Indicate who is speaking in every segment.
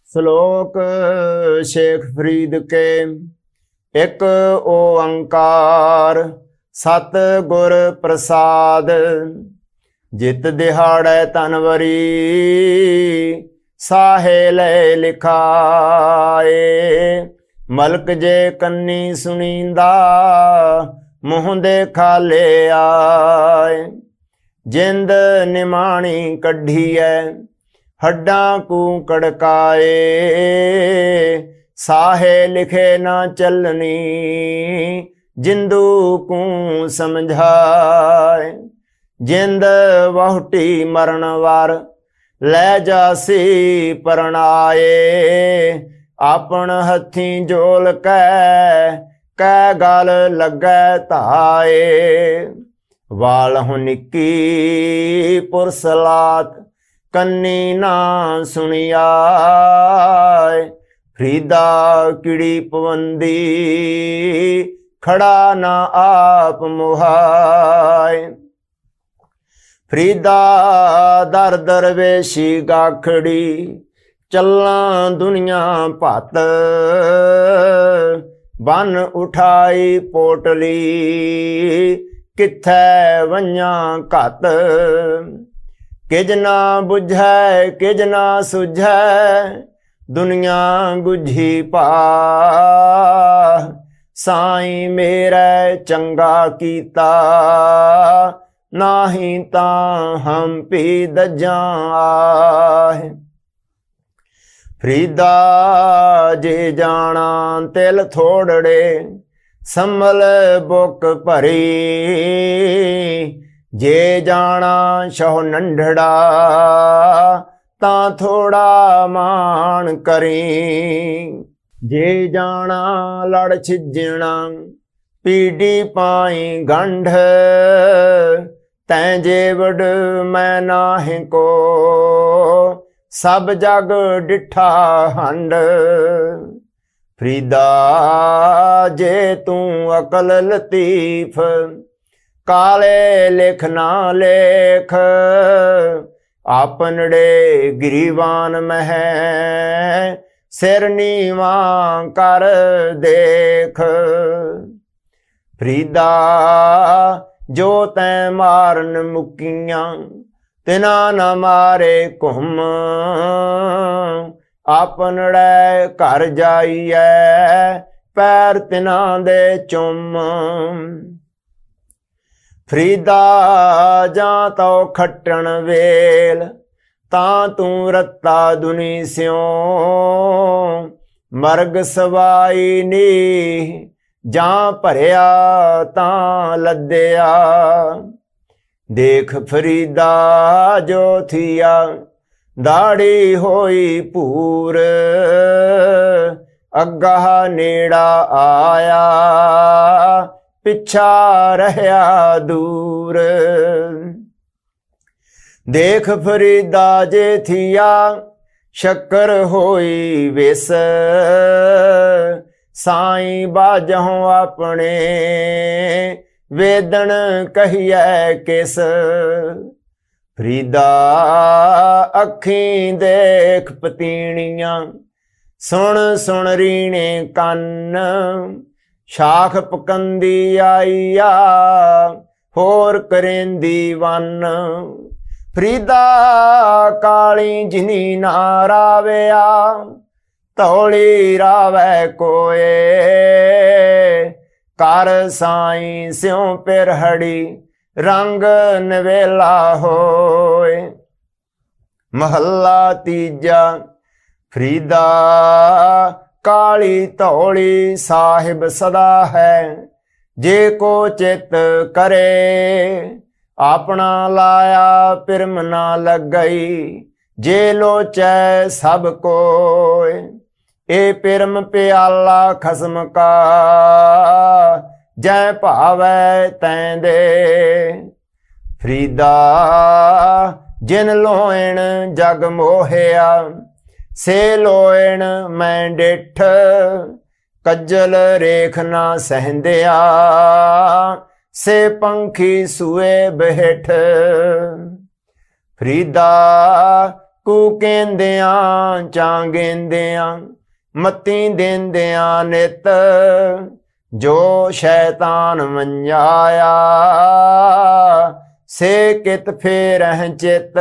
Speaker 1: ਸ਼ਲੋਕ ਸ਼ੇਖ ਫਰੀਦ ਕੇ। ਇੱਕ ਓੰਕਾਰ ਸਤ ਗੁਰ ਪ੍ਰਸਾਦ, ਜਿਤ ਦਿਹਾੜੈ ਤਨਵਰੀ ਸਾਹੇ ਲੈ ਲਿਖਾਏ। ਮਲਕ ਜੇ ਕੰਨੀ ਸੁਣੀਂਦਾ ਮੂੰਹ ਦੇ ਖਾਲੇ ਆਏ। ਜਿੰਦ ਨਿਮਾਣੀ ਕੱਢੀਐ ਹੱਡਾਂ ਕੂ ਕੜਕਾਏ। ਸਾਹੇ ਲਿਖੇ ਨਾ ਚੱਲਣੀ ਜਿੰਦੂ ਕੂ ਸਮਝਾਏ। ਜਿੰਦ ਵਹੁਟੀ ਮਰਨ ਵਾਰ ਲੈ ਜਾਸੀ ਪਰਣਾਏ। ਆਪਣ ਹੱਥੀਂ ਜੋਲ ਕੈ ਗਲ ਲੱਗੈ ਧਾਏ। ਵਾਲਹੁ ਨਿੱਕੀ ਪੁਰਸਲਾਤ ਕੰਨੀ ਨਾ ਸੁਣਿਆਏ। ਫਰੀਦਾ ਕਿੜੀ ਪਵੰਦੀ ਖੜਾ ਨਾ ਆਪ ਮੁਹਾਏ। ਫਰੀਦਾ ਦਰ ਦਰਵੇਸ਼ੀ ਗਾਖੜੀ ਚੱਲਾਂ ਦੁਨੀਆ ਭੱਤ। ਬਨ ਉਠਾਈ ਪੋਟਲੀ ਕਿੱਥੈ ਵੰਜਾਂ ਘੱਤ। ਕਿਜ ਨਾ ਬੁਝੈ ਕਿਜ ਨਾ ਸੁਝੈ ਦੁਨੀਆ ਗੁਝੀ ਪਾ। ਸਾਈਂ ਮੇਰੇ ਚੰਗਾ ਕੀਤਾ ਨਾਹੀਂ ਤਾਂ ਹਮ ਪੀ ਦਜਾਂ ਆਏ। ਫਰੀਦਾ ਜੇ ਜਾਣਾ ਤਿਲ ਥੋੜੜੇ ਸੰਭਲ ਬੁੱਕ ਭਰੀ। ਜੇ ਜਾਣਾ ਸ਼ਹੁ ਨੰਢੜਾ ਤਾਂ ਥੋੜਾ ਮਾਣ ਕਰੀ। ਜੇ ਜਾਣਾ ਲੜ ਛਿਜਣਾ ਪੀੜੀ ਪਾਈ ਗੰਢ। ਤੈਂ ਜੇਵੜ ਮੈਂ ਨਾਹੀਂ ਕੋ ਸਭ ਜਗ ਡਿਠਾ ਹੰਡ। ਫਰੀਦਾ ਜੇ ਤੂੰ ਅਕਲ ਲਤੀਫ ਕਾਲੇ ਲਿਖ ਨਾ ਲੇਖ। ਆਪਨੜੇ ਗਰੀਵਾਨ ਮਹਿ ਸਿਰ ਨੀਵਾਂ ਕਰ ਦੇਖ। ਫਰੀਦਾ ਜੋ ਤੈਂ ਮਾਰਨ ਮੁਕੀਆਂ ਤਿਨਾ ਨਾ ਮਾਰੇ ਘੁੰਮ। ਆਪਨੜੇ ਘਰ ਜਾਈਐ ਪੈਰ ਤਿਨਾ ਦੇ ਚੁੰਮ। ਫਰੀਦਾ ਜਾਂ ਤਉ ਖੱਟਣ ਵੇਲ ਤਾਂ ਤੂੰ ਰੱਤਾ ਦੁਨੀ ਸਿਉ। ਮਰਗ ਸਵਾਈ ਨੀ ਜਾਂ ਭਰਿਆ ਤਾਂ ਲੱਦਿਆ। ਦੇਖ ਫਰੀਦਾ ਜੋ ਥੀਆ ਦਾੜੀ ਹੋਈ ਭੂਰ। ਅੱਗਾ ਨੇੜਾ ਆਇਆ ਪਿੱਛਾ ਰਹਿਆ ਦੂਰ। ਦੇਖ ਫਰੀਦਾ ਜੇ ਥੀਆ ਸ਼ੱਕਰ ਹੋਈ ਵਿਸ। ਸਾਈਂ ਬਾਝੋਂ ਆਪਣੇ ਵੇਦਣ ਕਹੀਐ ਕਿਸ। ਫਰੀਦਾ ਅੱਖੀਂ ਦੇਖ ਪਤੀਣੀਆਂ ਸੁਣ ਸੁਣ ਰੀਣੇ ਕੰਨ। ਸ਼ਾਖ ਪਕੰਦੀ ਆਈਆ ਹੋਰ ਕਰੇਂਦੀ ਵੰਨ। ਫਰੀਦਾ ਕਾਲੀ ਜਿਨੀ ਨਾ ਰਾਵਿਆ ਧੌਲੀ ਰਾਵੈ ਕੋਏ। ਕਰ ਸਾਈਂ ਸਿਉ ਪਿਰਹੜੀ ਰੰਗ ਨਵੇਲਾ ਹੋਏ। ਮਹੱਲਾ ਤੀਜਾ। ਫਰੀਦਾ ਕਾਲੀ ਧੌਲੀ ਸਾਹਿਬ ਸਦਾ ਹੈ। ਜੇ ਕੋ ਚਿਤ ਕਰੇ ਆਪਣਾ ਲਾਇਆ ਪਿਰਮ ਨਾ ਲੱਗਈ। ਜੇ ਲੋਚੈ ਸਭ ਕੋਇ ਇਹ ਪਿਰਮ ਪਿਆਲਾ ਖਸਮ ਕਾ। ਜੈ ਭਾਵੈ ਤੈਂ ਦੇ। ਫਰੀਦਾ ਜਿਨ ਲੋਇਣ ਜਗ ਮੋਹਿਆ ਸੇ ਲੋਇਣ ਮੈਂ ਡਿਠ। ਕੱਜਲ ਰੇਖ ਨਾ ਸਹਿੰਦਿਆ ਸੇ ਪੰਖੀ ਸੂਏ ਬਹਿਠ। ਫਰੀਦਾ ਕੂਕੇਂਦਿਆਂ ਚਾਂਗੇਂਦਿਆਂ ਮਤੀ ਦੇਂਦਿਆਂ ਨਿਤ ਜੋ ਸ਼ੈਤਾਨ ਮੰਝਾਇਆ ਸੇ ਕਿਤ ਫੇਰਹਿ ਚਿਤ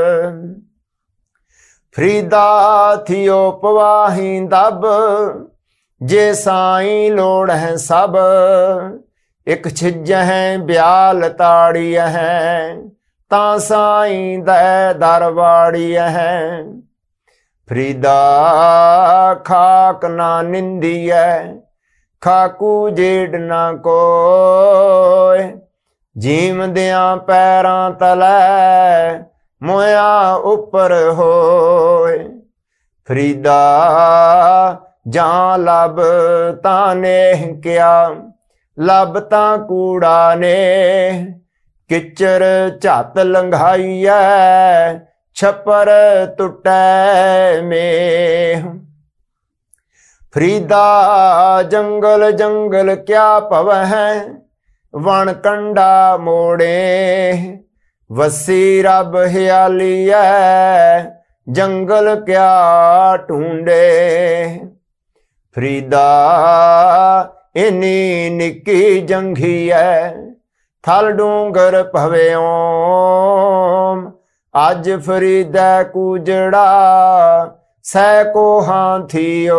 Speaker 1: ਫਰੀਦਾ ਥਿਓ ਪਵਾਹੀ ਦਬ ਜੇ ਸਾਈਂ ਲੋੜ ਹੈ ਸਭ ਇੱਕ ਛਿਜਹਿ ਬਿਆਲ ਤਾੜੀਐ ਤਾਂ ਸਾਈਂ ਦੈ ਦਰਬਾੜੀਐ ਫਰੀਦਾ ਖਾਕ ਨਾ ਨਿੰਦੀਐ ਖਾਕੂ ਜੇੜ ਨਾ ਕੋਇ ਜੀਵਦਿਆਂ ਪੈਰਾਂ ਤਲੈ ਮੋਇਆ ਉੱਪਰ ਹੋਏ ਫਰੀਦਾ ਜਾਂ ਲੱਭ ਤਾਂ ਨੇਹ ਕਿਆ ਲੱਭ ਤਾਂ ਕੂੜਾ ਨੇ ਕਿਚਰ ਝੱਤ ਲੰਘਾਈਐ ਛੱਪਰ ਟੁੱਟੈ ਮੇਹ ਫਰੀਦਾ ਜੰਗਲ ਜੰਗਲ ਕਿਆ ਭਵਹਿ ਵਣ ਕੰਡਾ ਮੋੜੇ ਵਸੀ ਰੱਬ ਹਿਆਲੀਐ ਜੰਗਲ ਕਿਆ ਢੂੰਡੇ ਫਰੀਦਾ ਇਨੀ ਨਿੱਕੀ ਜੰਘੀਐ ਥਲ ਡੂੰਗਰ ਭਵਿਓ ਅੱਜ ਫਰੀਦਾ ਕੂਜੜਾ ਸੈ ਕੋਹਾਂ ਥੀਓ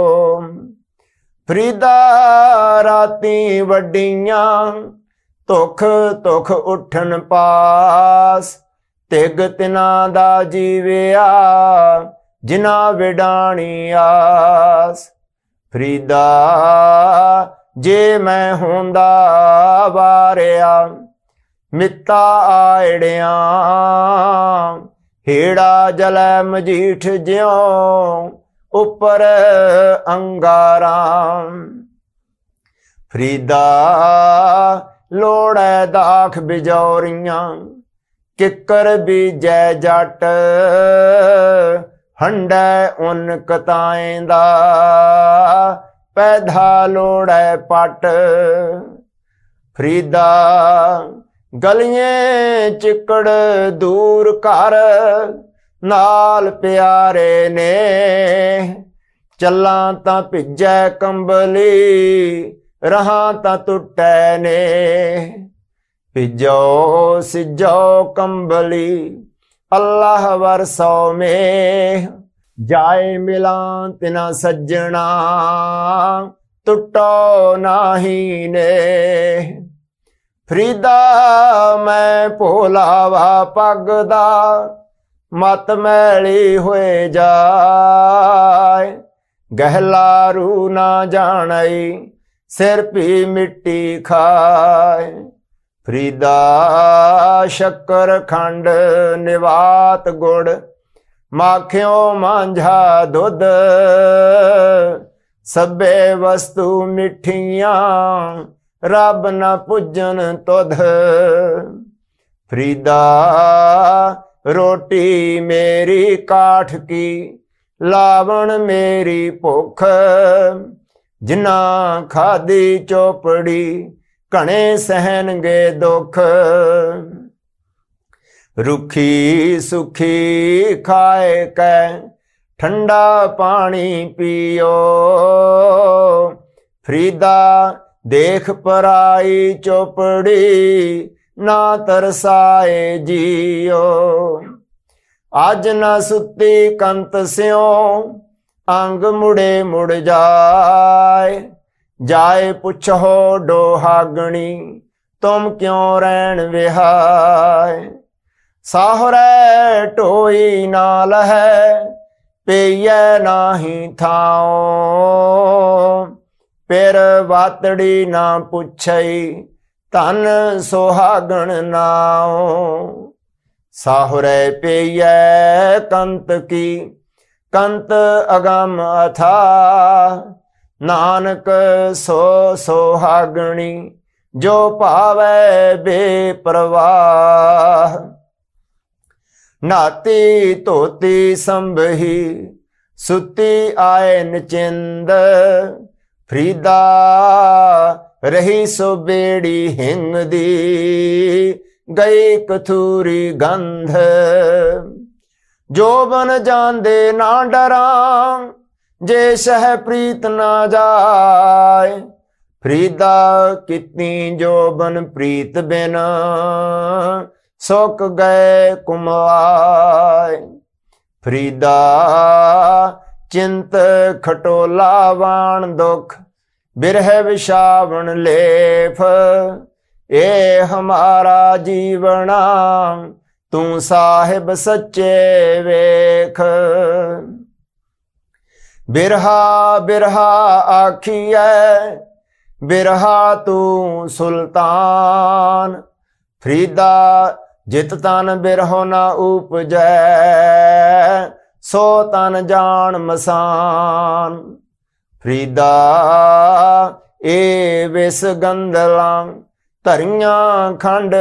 Speaker 1: ਫਰੀਦਾ ਰਾਤੀ ਵੱਡੀਆਂ ਧੁਖ ਧੁਖ ਉੱਠਣ ਪਾਸ ਤਿਗ ਤਿਨਾ ਦਾ ਜੀਵਿਆ ਜਿਨਾ ਵਿਡਾਣੀ ਆਸ ਫਰੀਦਾ ਜੇ ਮੈਂ ਹੁੰਦਾ ਵਾਰਿਆ ਮਿੱਤਾ ਆੜਿਆਂ ਹੀੜਾ ਜਲੈ ਮਜੀਠ ਜਿਉ ਉੱਪਰ ਅੰਗਾਰਾਂ ਫਰੀਦਾ ਲੋੜੈ ਦਾਖ ਬਿਜੌਰੀਆਂ ਕਿੱਕਰ ਬੀਜੈ ਜੱਟ ਹੰਡੈ ਉਨ ਕਤਾਏਂ ਦਾ ਪੈਦਾ ਲੋੜੈ ਪਟ ਫਰੀਦਾ ਗਲੀਆਂ ਚਿੱਕੜ ਦੂਰ ਕਰ ਨਾਲ ਪਿਆਰੇ ਨੇ ਚੱਲਾਂ ਤਾਂ ਭਿੱਜੈ ਕੰਬਲੀ ਰਹਾਂ ਤਾਂ ਟੁੱਟੈ ਨੇ ਭਿਜੋ ਸਿਜੋ ਕੰਬਲੀ ਅੱਲਾਹ ਵਰਸੋ ਮੇਹ ਜਾਏ ਮਿਲਾਂ ਤਿਨਾ ਸੱਜਣਾ ਟੁੱਟੋ ਨਾਹੀ ਨੇ ਫਰੀਦਾ ਮੈਂ ਭੋਲਾਵਾ ਪੱਗ ਦਾ ਮਤ ਮੈਲੀ ਹੋਏ ਜਾਏ ਗਹਿਲਾ ਰੂ ਨਾ ਜਾਣਈ ਸਿਰ ਭੀ ਮਿੱਟੀ ਖਾਏ ਫਰੀਦਾ ਸ਼ੱਕਰ ਖੰਡ ਨਿਵਾਤ ਗੁੜ ਮਾਖਿਓ ਮਾਂਝਾ ਦੁੱਧ ਸਭੇ ਵਸਤੂ ਮਿੱਠੀਆਂ ਰੱਬ ਨਾ ਪੁੱਜਣ ਤੁਧ ਫਰੀਦਾ ਰੋਟੀ ਮੇਰੀ ਕਾਠ ਕੀ ਲਾਵਣ ਮੇਰੀ ਭੁੱਖ ਜਿਨਾ ਖਾਦੀ ਚੋਪੜੀ ਘਣੇ ਸਹਿਣਗੇ ਦੁੱਖ ਰੁੱਖੀ ਸੁਖੀ ਖਾਏ ਕੈ ਠੰਡਾ ਪਾਣੀ ਪੀਓ ਫਰੀਦਾ ਦੇਖ ਪਰਾਈ ਚੋਪੜੀ ਨਾ ਤਰਸਾਏ ਜੀਓ ਅੱਜ ਨਾ ਸੁੱਤੀ ਕੰਤ ਸਿਓ ਅੰਗ ਮੁੜੇ ਮੁੜ ਜਾਏ ਜਾਏ ਪੁੱਛੋ ਡੋਹਾਗਣੀ ਤੁਮ ਕਿਉਂ ਰਹਿਣ ਵਿਹਾਏ ਸਾਹਰੇ ਢੋਈ ਨਾਲ ਹੈ ਪਈਐ ਨਾਹੀ ਥਾਓ ਫਿਰ ਵਾਤੜੀ ਨਾ ਪੁੱਛਈ ਧਨ ਸੁਹਾਗਣ ਨਾਉ ਸਾਹਰੇ ਪਈਐ ਕੰਤ ਕੀ ਕੰਤ ਅਗਮ ਅਥਾ ਨਾਨਕ ਸੋ ਸੁਹਾਗਣੀ ਜੋ ਭਾਵੈ ਬੇਪਰਵਾਹ ਨਾਤੀ ਧੋਤੀ ਸੰਭਹੀ ਸੁਤੀ ਆਏ ਨਚਿੰਦ ਫਰੀਦਾ ਰਹੀ ਸੋ ਬੇੜੀ ਹਿੰਗ ਦੀ ਗਈ ਕਥੂਰੀ ਗੰਧ जोबन जांदे ना डरां, जे सह प्रीत ना जाए। फरीदा कितनी जोबन प्रीत बिन, सुक गए कुमलाए। फरीदा चिंत खटोला वाण दुख, बिरह विषावण लेफ। ए हमारा जीवना, तू साहिब सच्चे वेख। बिरहा बिरहा आखिए, बिरहा तू सुल्तान। फरीदा जित तन बिरहो न उपजै, सो तन जान मसान। फरीदा ए विस गंदलां, धरियां खंड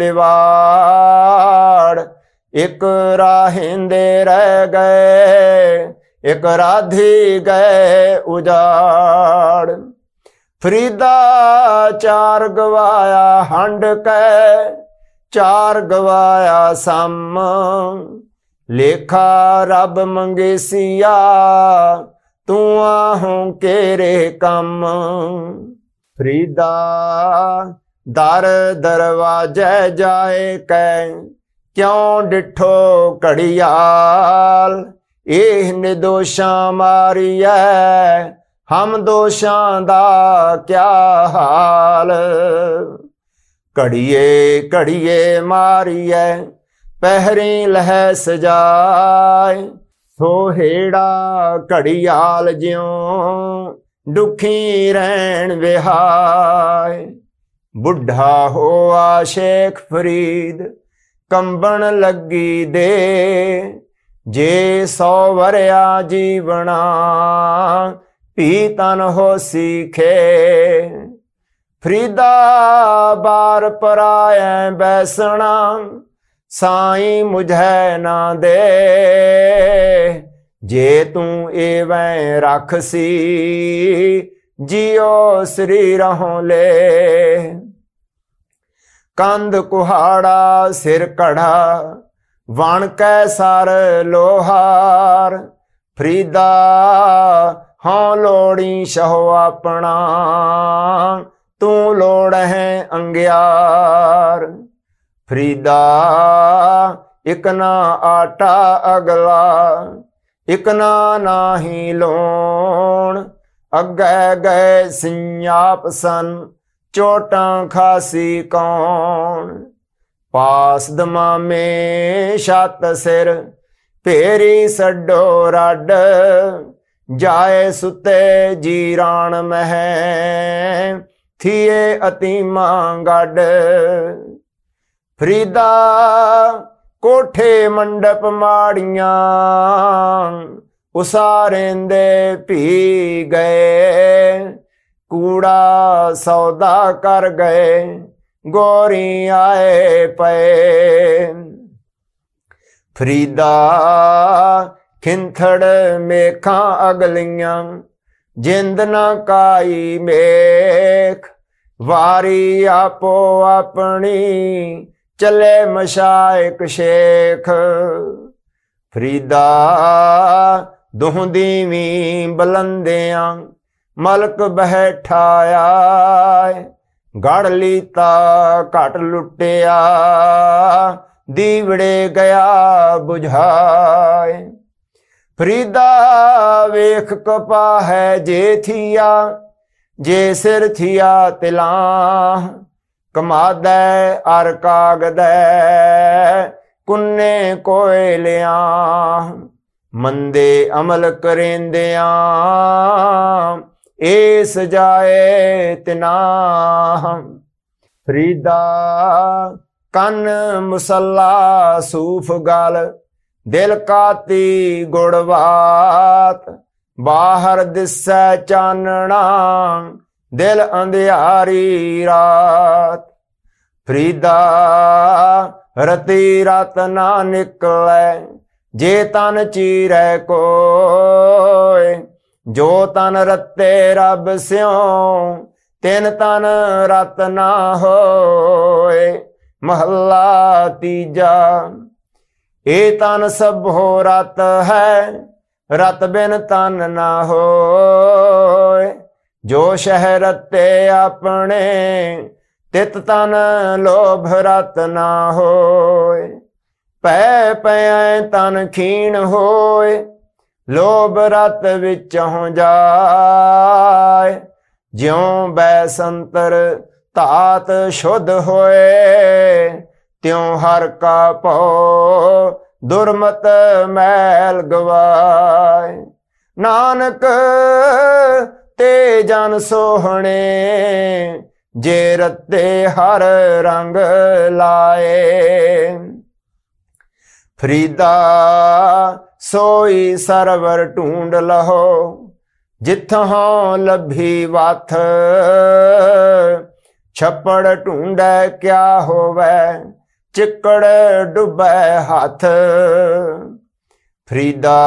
Speaker 1: लिवाड़। एक राहिंदे रह गए, एक राधी गए उजाड़। फरीदा चार गवाया हंड कै, चार गवाया सम। लेखा रब मंगेसिया, तू आहूं केरे कम। फरीदा दर दरवाजे जाए कै, क्यों डिठो घड़ियाल। एह निर्दोषां मारियै, हम दोषां दा क्या हाल। घड़िए घड़िए मारिए, पहरी लह सजाए। सोहेड़ा घड़ियाल ज्यों, दुखी रहन विहाय। बुढ़ा होआ शेख फरीद, कंबन लगी दे। जे 100 वरिया जीवना, भी तन हो सीखे। फरीदा बार पराए बैसना, साईं मुझे ना दे। जे तू एवं रखसी, जियो श्री रहों ले। कंध कुहाड़ा सिर कढ़ा, वण कै सर लोहार। फरीदा हाँ लोड़ी शहो अपना, तू लोड़ है अंग्यार। फरीदा इक ना आटा अगला, इक ना नाही लोण। अगे गए सिंजाप सन, चोटां खासी कौन। पास दमामे छत सिर, भेरी सड्डो रड। जाए सुते जीरान मह, थिए अतीमा गड। फरीदा कोठे मंडप माड़ियां, उसारेंदे पी गए। कूड़ा सौदा कर गए, गोरी आए पे। फरीदा खिंथड़ मेखा अगलियां, जिंद ना काई मेख। वारी आपो अपनी, चले मशाइक शेख। फरीदा दुहदीवी बुलंदियां, मलक बैठाया। गढ़ लीता घट लुटिया, दीवड़े गया बुझाए। फरीदा वेख कपा है जे थिया, जे सिर थिया तिला। कमादै अर कागदै, कुन्ने कोयलियां। मंदे अमल करेंदियां, ए सजाए तिना। फरीदा कन मुसल्ला सूफ गल, दिल काती गुड़वात। बाहर दिसै चानना, दिल अंधियारी रात। फरीदा रती रात ना निकलै, जे तन चीरै कोय। जो तन रते रब स्यों, तिन तन रत ना होए। महला तीजा ए तन सबो रत है, रत बिन तन ना होए। जो शह रते अपने, तित तन लोभ रत ना होए। पै पै तन खीण होए, लोभ रत विचों जाए। ज्यों बैसंतर धात शुद्ध होए, त्यों हर का पौ दुर्मत मैल गवाए। नानक ते जन सोहणे, जे रते हर रंग लाए। फरीदा सोई सरवर ढूंढ लहो, जिथों लभी वाथ। छप्पड़ ढूंढै क्या होवै, चिक्कड़ डुबै हाथ। फरीदा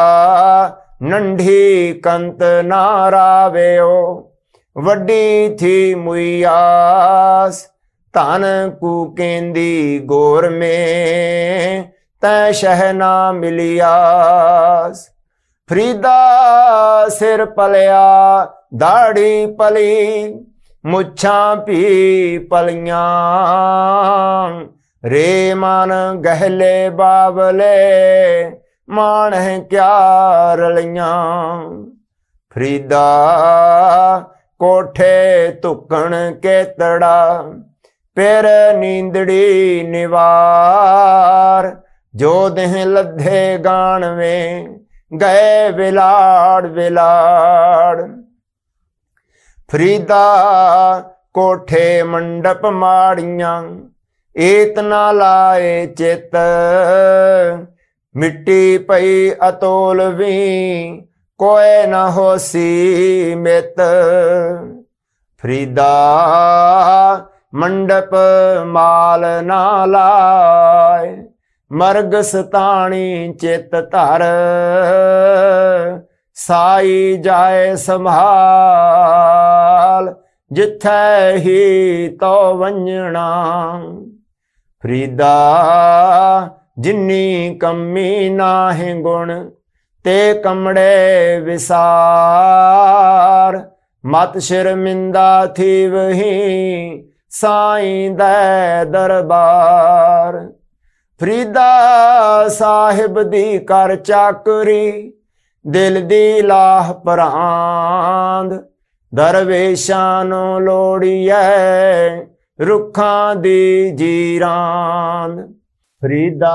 Speaker 1: नंढी कंत ना रावेओ, वड्डी थी मुयास। धन कुकेंदी गोर में, तै शह ना मिलियास। फरीदा सिर पलिया दाढ़ी पली, मुच्छां भी पलियां। रे मन गहले बावले, माणह क्या रलियां। फरीदा कोठे तुकण केतड़ा, फिर नींदड़ी निवार। जो देह लद्धे गान में, गए विलाड़ विलाड़। फरीदा कोठे मंडप माड़ियां, इतना लाए चित। मिट्टी पई अतोलवी, कोई न होसी मित। फरीदा मंडप माल ना लाए, मर्ग सताणी चित धर। साई जाए संभाल, जिथे ही तो वंजना। फरीदा जिन्नी कमी नाहि गुण, ते कमड़े विसार। मत शर्मिंदा थी वही, साईं दे दरबार। फरीदा साहिब दी कर चाकरी, दिल दी लाह परांद। दरवेशां नू लोड़िए, रुखां दी जीरांद। फरीदा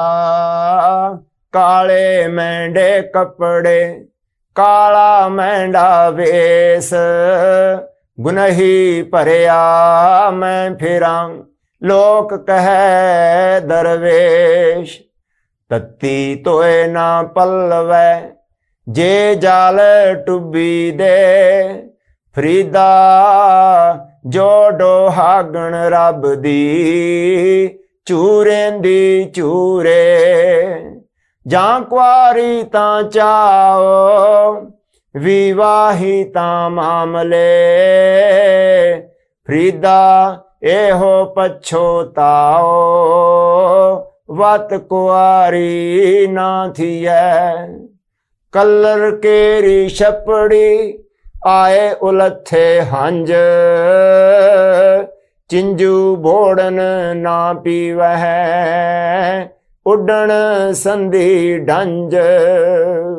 Speaker 1: काले मैंडे कपड़े, काला मैंडा वेस। गुनही भरिया मैं फिरां, लोक कहे दरवेश। तत्ती तोए ना पल्लवै, जे जाल टुबी दे। फरीदा जो डोहागण रब दी, चूरेंदी चूरे। जां कुआरी तां चाओ, विवाही तां मामले। फरीदा एहो पछोताओ, वत कुआरी ना थियै। कलर केरी छपड़ी, आए उलथे हंज। चिंजू बोड़न ना पीवै, उडन संधी ढंज।